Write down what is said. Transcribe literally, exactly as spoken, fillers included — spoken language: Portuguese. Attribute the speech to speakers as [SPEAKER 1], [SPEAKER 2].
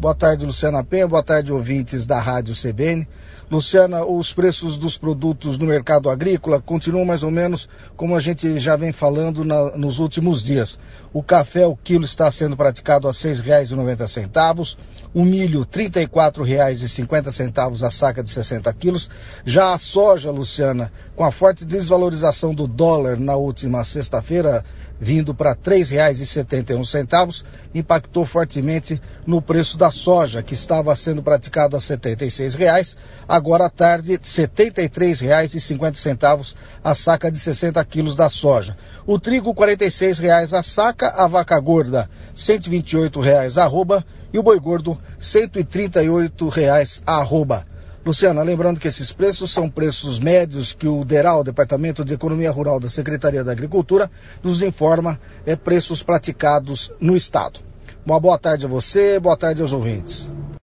[SPEAKER 1] Boa tarde, Luciana Penha. Boa tarde, ouvintes da Rádio C B N. Luciana, os preços dos produtos no mercado agrícola continuam mais ou menos como a gente já vem falando na, nos últimos dias. O café, o quilo, está sendo praticado a seis reais e noventa centavos, o milho, trinta e quatro reais e cinquenta centavos a saca de sessenta quilos. Já a soja, Luciana, com a forte desvalorização do dólar na última sexta-feira, vindo para três reais e setenta e um centavos, impactou fortemente no preço da soja, que estava sendo praticado a setenta e seis reais, agora à tarde setenta e três reais e cinquenta centavos a saca de sessenta quilos da soja. O trigo quarenta e seis reais a saca, a vaca gorda cento e vinte e oito reais a arroba e o boi gordo cento e trinta e oito reais a arroba. Luciana, lembrando que esses preços são preços médios que o DERAL, Departamento de Economia Rural da Secretaria da Agricultura, nos informa é preços praticados no estado. Uma boa tarde a você, boa tarde aos ouvintes.